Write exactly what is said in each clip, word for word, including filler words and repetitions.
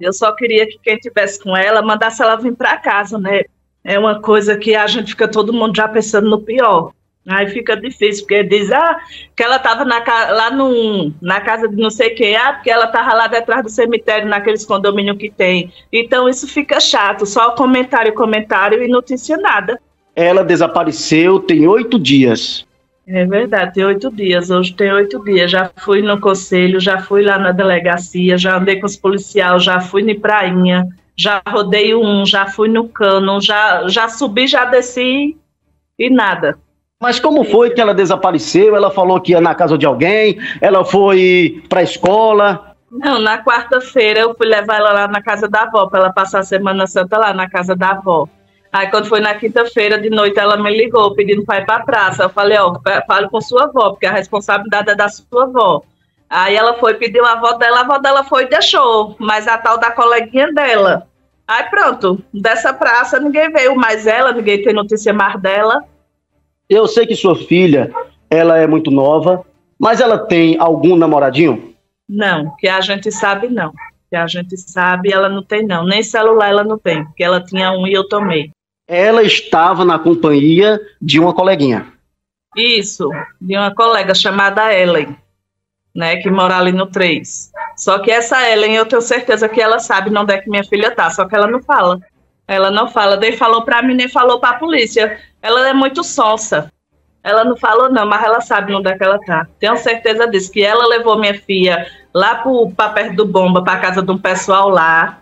Eu só queria que quem tivesse com ela mandasse ela vir para casa, né? É uma coisa que a gente fica todo mundo já pensando no pior. Aí fica difícil, porque diz ah, que ela estava lá no, na casa de não sei quem, ah, porque ela estava lá detrás do cemitério, naqueles condomínios que tem. Então isso fica chato, só comentário, comentário e notícia nada. Ela desapareceu tem oito dias. É verdade, tem oito dias, hoje tem oito dias. Já fui no conselho, já fui lá na delegacia, já andei com os policiais, já fui em prainha, já rodei um, já fui no cano, já, já subi, já desci e nada. Mas como foi que ela desapareceu? Ela falou que ia na casa de alguém, ela foi para a escola? Não, na quarta-feira eu fui levar ela lá na casa da avó, para ela passar a Semana Santa lá na casa da avó. Aí quando foi na quinta-feira de noite ela me ligou pedindo para ir para a praça. Eu falei, ó, fale com sua avó, porque a responsabilidade é da sua avó. Aí ela foi, pediu a avó dela, a avó dela foi e deixou, mas a tal da coleguinha dela. Aí pronto, dessa praça ninguém veio mais ela, ninguém tem notícia mais dela. Eu sei que sua filha, ela é muito nova, mas ela tem algum namoradinho? Não, que a gente sabe não. Que a gente sabe ela não tem não, nem celular ela não tem, porque ela tinha um e eu tomei. Ela estava na companhia de uma coleguinha. Isso, de uma colega chamada Ellen, né, que mora ali no três. Só que essa Ellen, eu tenho certeza que ela sabe onde é que minha filha tá, só que ela não fala. Ela não fala, nem falou pra mim, nem falou pra polícia. Ela é muito sonsa. Ela não falou não, mas ela sabe onde é que ela tá. Tenho certeza disso, que ela levou minha filha lá para perto do Bomba, para casa de um pessoal lá.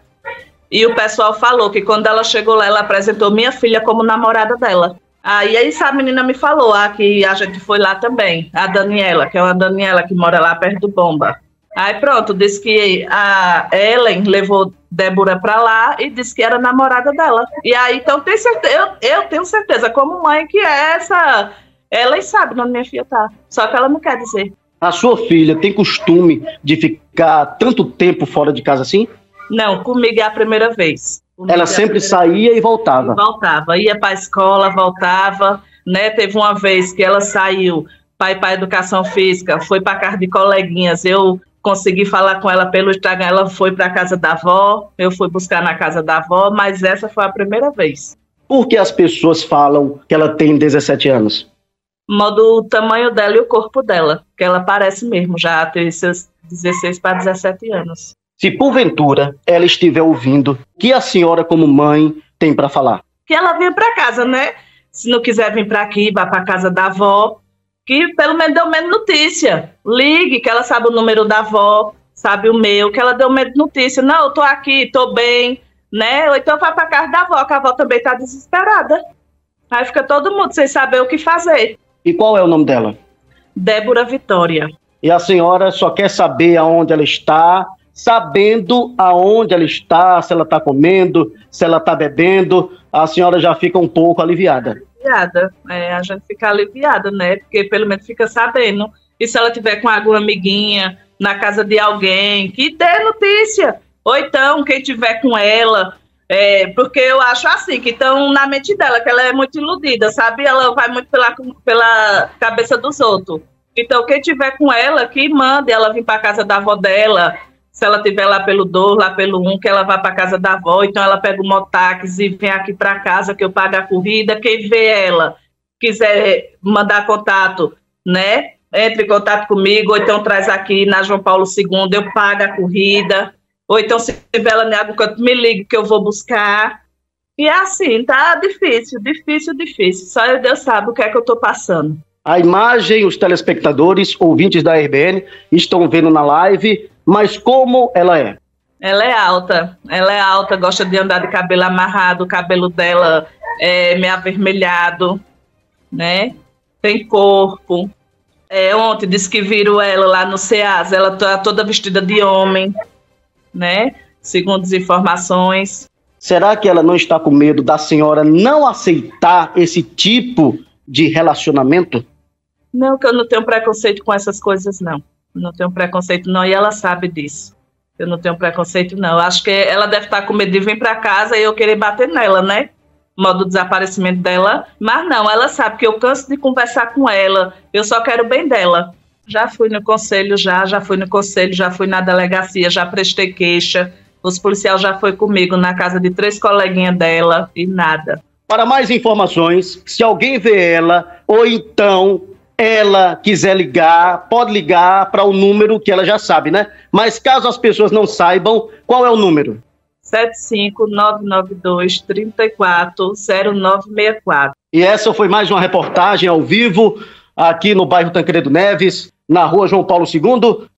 E o pessoal falou que quando ela chegou lá, ela apresentou minha filha como namorada dela. Aí essa menina me falou, ah, que a gente foi lá também, a Daniela, que é uma Daniela que mora lá perto do Bomba. Aí pronto, disse que a Ellen levou Débora para lá e disse que era namorada dela. E aí, então, tem certeza, eu, eu tenho certeza, como mãe, que é essa... Ela sabe onde minha filha tá, só que ela não quer dizer. A sua filha tem costume de ficar tanto tempo fora de casa assim? Não, comigo é a primeira vez. Comigo ela é sempre primeira saía vez. e voltava? E voltava, ia para a escola, voltava, né? Teve uma vez que ela saiu para ir para a educação física, foi para casa de coleguinhas, eu consegui falar com ela pelo Instagram, ela foi para a casa da avó, eu fui buscar na casa da avó, mas essa foi a primeira vez. Por que as pessoas falam que ela tem dezessete anos? Modo o tamanho dela e o corpo dela, que ela parece mesmo já ter seus dezesseis para dezessete anos. Se porventura ela estiver ouvindo, o que a senhora como mãe tem para falar? Que ela venha para casa, né? Se não quiser vir para aqui, vá para casa da avó, que pelo menos deu menos notícia. Ligue, que ela sabe o número da avó, sabe o meu, que ela deu menos notícia. Não, eu tô aqui, tô bem, né? Ou então vai para casa da avó, que a avó também tá desesperada. Aí fica todo mundo sem saber o que fazer. E qual é o nome dela? Débora Vitória. E a senhora só quer saber aonde ela está, sabendo aonde ela está, se ela está comendo, se ela está bebendo, a senhora já fica um pouco aliviada. Aliviada, é, a gente fica aliviada, né? Porque pelo menos fica sabendo. E se ela tiver com alguma amiguinha na casa de alguém, que dê notícia. Ou então, quem tiver com ela... É, porque eu acho assim, que estão na mente dela, que ela é muito iludida, sabe? Ela vai muito pela, pela cabeça dos outros. Então, quem tiver com ela, que mande ela vir para casa da avó dela. Se ela estiver lá pelo dois, lá pelo um, que ela vá para casa da avó. Então, ela pega o motáxi e vem aqui para casa, que eu pago a corrida. Quem vê ela, quiser mandar contato, né? Entre em contato comigo, ou então traz aqui na João Paulo segundo, eu pago a corrida. Ou então, se tiver ela em algum canto, me ligue que eu vou buscar. E é assim, tá difícil, difícil, difícil. Só Deus sabe o que é que eu tô passando. A imagem, os telespectadores, ouvintes da R B N, estão vendo na live, mas como ela é? Ela é alta, ela é alta, gosta de andar de cabelo amarrado, o cabelo dela é meio avermelhado, né? Tem corpo. É, ontem disse que viram ela lá no SEAS, ela tá toda vestida de homem, né? Segundo as informações. Será que ela não está com medo da senhora não aceitar esse tipo de relacionamento? Não, que eu não tenho preconceito com essas coisas, não. Eu não tenho preconceito, não, e ela sabe disso. Eu não tenho preconceito, não. Eu acho que ela deve estar com medo de vir para casa e eu querer bater nela, né? Modo desaparecimento dela. Mas não, ela sabe que eu canso de conversar com ela. Eu só quero o bem dela. Já fui no conselho, já, já fui no conselho, já fui na delegacia, já prestei queixa, Os policiais já foi comigo na casa de três coleguinhas dela e nada. Para mais informações, se alguém vê ela ou então ela quiser ligar, pode ligar para o número que ela já sabe, né? Mas caso as pessoas não saibam, qual é o número? sete cinco nove nove dois, três quatro zero nove seis quatro. E essa foi mais uma reportagem ao vivo aqui no bairro Tancredo Neves, na rua João Paulo segundo.